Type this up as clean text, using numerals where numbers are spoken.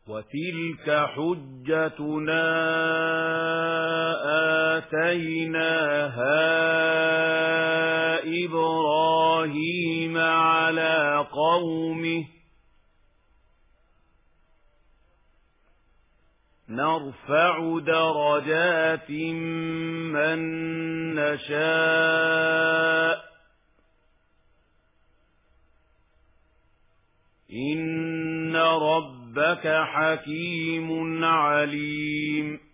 وتلك حجتنا آتيناها إبراهيم على قومه نرفع درجات من نشاء إن ربك حكيم عليم.